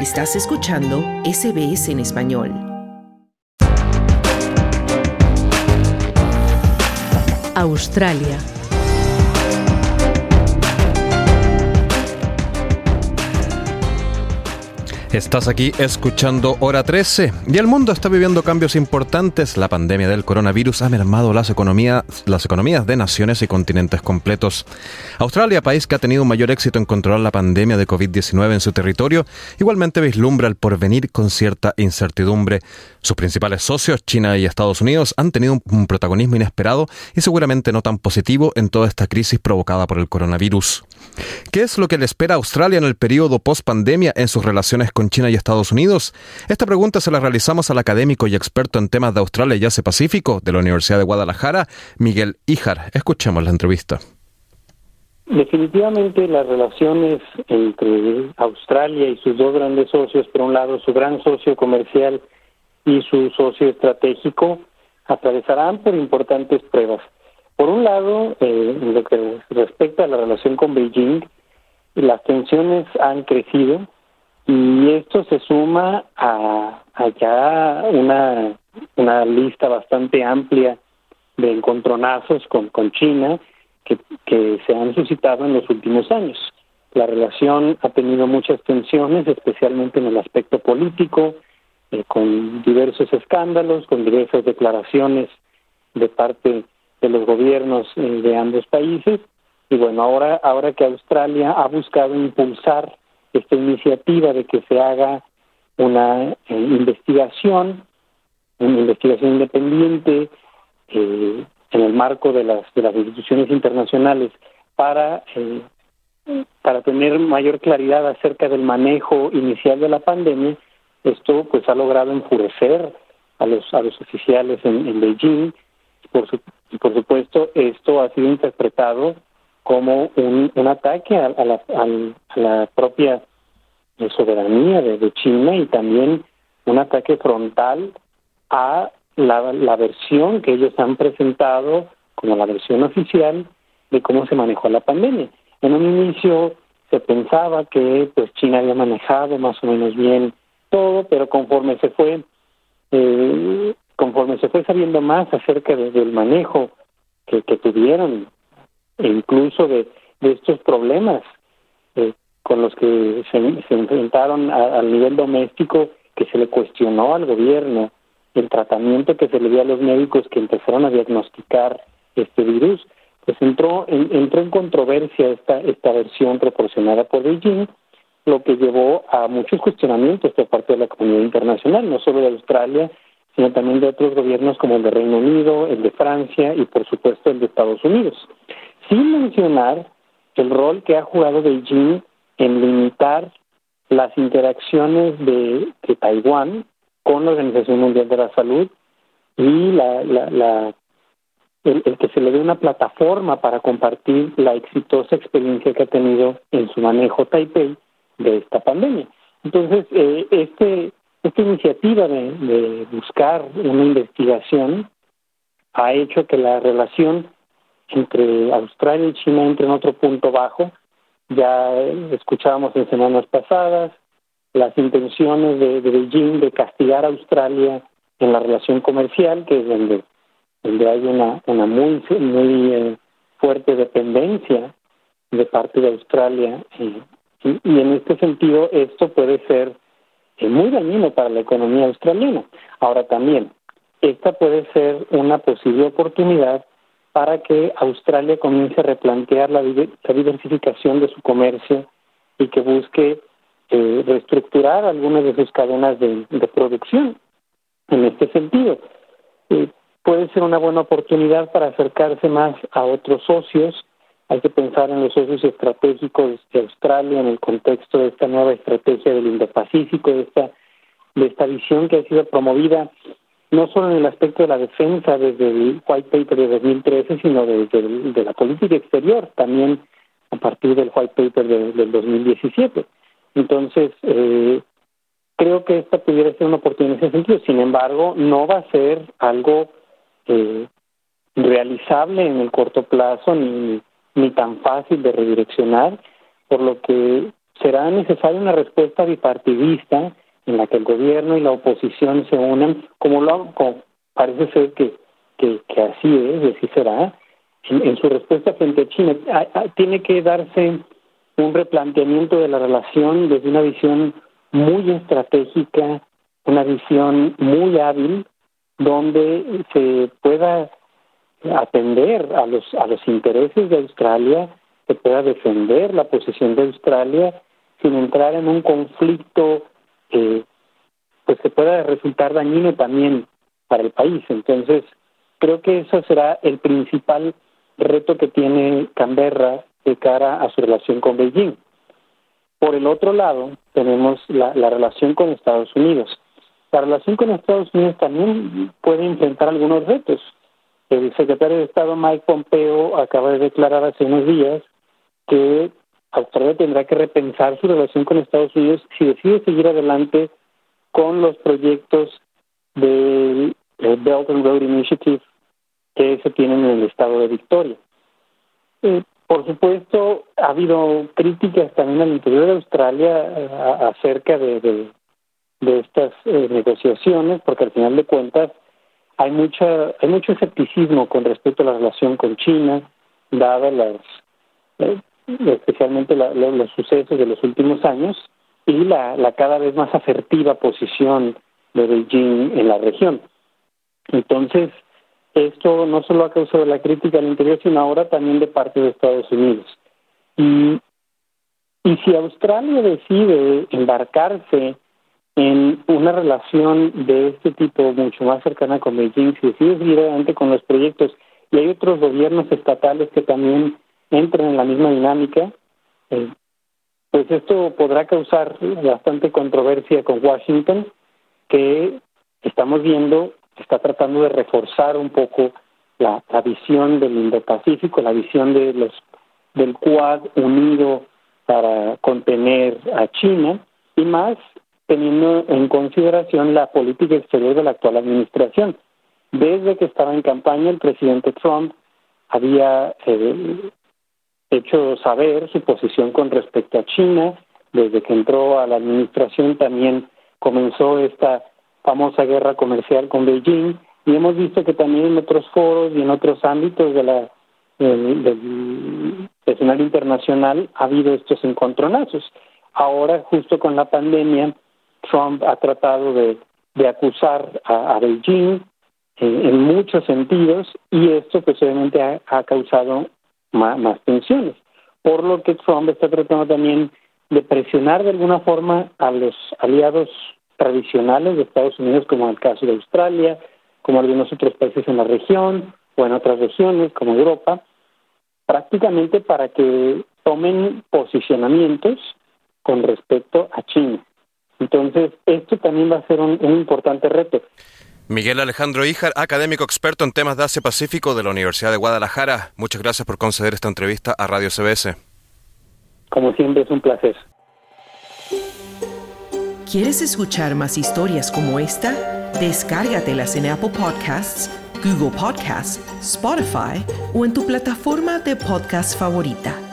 Estás escuchando SBS en español. Australia. Estás aquí escuchando Hora 13 y el mundo está viviendo cambios importantes. La pandemia del coronavirus ha mermado las economías de naciones y continentes completos. Australia, país que ha tenido un mayor éxito en controlar la pandemia de COVID-19 en su territorio, igualmente vislumbra el porvenir con cierta incertidumbre. Sus principales socios, China y Estados Unidos, han tenido un protagonismo inesperado y seguramente no tan positivo en toda esta crisis provocada por el coronavirus. ¿Qué es lo que le espera a Australia en el periodo post-pandemia en sus relaciones con China y Estados Unidos? Esta pregunta se la realizamos al académico y experto en temas de Australia y Asia-Pacífico de la Universidad de Guadalajara, Miguel Híjar. Escuchemos la entrevista. Definitivamente las relaciones entre Australia y sus dos grandes socios, por un lado su gran socio comercial y su socio estratégico, atravesarán por importantes pruebas. Por un lado, en lo que respecta a la relación con Beijing, las tensiones han crecido y esto se suma a ya una lista bastante amplia de encontronazos con China que se han suscitado en los últimos años. La relación ha tenido muchas tensiones, especialmente en el aspecto político, con diversos escándalos, con diversas declaraciones de parte de los gobiernos de ambos países. Y bueno, ahora que Australia ha buscado impulsar esta iniciativa de que se haga una investigación independiente en el marco de las instituciones internacionales para tener mayor claridad acerca del manejo inicial de la pandemia, esto pues ha logrado enfurecer a los oficiales en Beijing. Por supuesto, esto ha sido interpretado como un ataque a la propia soberanía de China y también un ataque frontal a la versión que ellos han presentado como la versión oficial de cómo se manejó la pandemia. En un inicio se pensaba que pues China había manejado más o menos bien todo, pero conforme se fue sabiendo más acerca del manejo que tuvieron, e incluso de estos problemas con los que se enfrentaron al nivel doméstico, que se le cuestionó al gobierno, el tratamiento que se le dio a los médicos que empezaron a diagnosticar este virus, pues entró en controversia esta versión proporcionada por Beijing, lo que llevó a muchos cuestionamientos por parte de la comunidad internacional, no solo de Australia, sino también de otros gobiernos como el de Reino Unido, el de Francia y por supuesto el de Estados Unidos. Sin mencionar el rol que ha jugado Beijing en limitar las interacciones de Taiwán con la Organización Mundial de la Salud y el que se le dé una plataforma para compartir la exitosa experiencia que ha tenido en su manejo Taipei de esta pandemia. Entonces, esta iniciativa de buscar una investigación ha hecho que la relación entre Australia y China entre en otro punto bajo. Ya escuchábamos en semanas pasadas las intenciones de Beijing de castigar a Australia en la relación comercial, que es donde hay una muy fuerte dependencia de parte de Australia. Y en este sentido esto puede ser muy dañino para la economía australiana. Ahora también, esta puede ser una posible oportunidad para que Australia comience a replantear la diversificación de su comercio y que busque reestructurar algunas de sus cadenas de producción. En este sentido, puede ser una buena oportunidad para acercarse más a otros socios. Hay que pensar en los socios estratégicos de Australia en el contexto de esta nueva estrategia del Indo-Pacífico, de esta visión que ha sido promovida no solo en el aspecto de la defensa desde el White Paper de 2013, sino de la política exterior, también a partir del White Paper del 2017. Entonces, creo que esta pudiera ser una oportunidad en ese sentido. Sin embargo, no va a ser algo realizable en el corto plazo ni tan fácil de redireccionar, por lo que será necesaria una respuesta bipartidista en la que el gobierno y la oposición se unan, como parece ser que así es, y así será, en su respuesta frente a China. Tiene que darse un replanteamiento de la relación desde una visión muy estratégica, una visión muy hábil, donde se pueda atender a los intereses de Australia, se pueda defender la posición de Australia sin entrar en un conflicto pues que pueda resultar dañino también para el país. Entonces, creo que eso será el principal reto que tiene Canberra de cara a su relación con Beijing. Por el otro lado, tenemos la relación con Estados Unidos. La relación con Estados Unidos también puede enfrentar algunos retos. El secretario de Estado Mike Pompeo acaba de declarar hace unos días que Australia tendrá que repensar su relación con Estados Unidos si decide seguir adelante con los proyectos del Belt and Road Initiative que se tienen en el estado de Victoria. Por supuesto, ha habido críticas también al interior de Australia acerca de estas negociaciones, porque al final de cuentas hay mucho escepticismo con respecto a la relación con China, dadas especialmente los sucesos de los últimos años y la cada vez más asertiva posición de Beijing en la región. Entonces, esto no solo ha causado la crítica al interior, sino ahora también de parte de Estados Unidos. Y si Australia decide embarcarse en una relación de este tipo mucho más cercana con Beijing, si decide seguir adelante con los proyectos, y hay otros gobiernos estatales que también entran en la misma dinámica, pues esto podrá causar bastante controversia con Washington, que estamos viendo está tratando de reforzar un poco la visión del Indo-Pacífico, la visión del Quad unido para contener a China, y más teniendo en consideración la política exterior de la actual administración. Desde que estaba en campaña, el presidente Trump había hecho saber su posición con respecto a China. Desde que entró a la administración también comenzó esta famosa guerra comercial con Beijing, y hemos visto que también en otros foros y en otros ámbitos del escenario internacional ha habido estos encontronazos. Ahora, justo con la pandemia, Trump ha tratado de acusar a Beijing en muchos sentidos, y esto pues obviamente ha causado más tensiones, por lo que Trump está tratando también de presionar de alguna forma a los aliados tradicionales de Estados Unidos, como el caso de Australia, como algunos otros países en la región o en otras regiones como Europa, prácticamente para que tomen posicionamientos con respecto a China. Entonces, esto también va a ser un importante reto. Miguel Alejandro Híjar, académico experto en temas de Asia-Pacífico de la Universidad de Guadalajara. Muchas gracias por conceder esta entrevista a Radio CBS. Como siempre, es un placer. ¿Quieres escuchar más historias como esta? Descárgatelas en Apple Podcasts, Google Podcasts, Spotify o en tu plataforma de podcast favorita.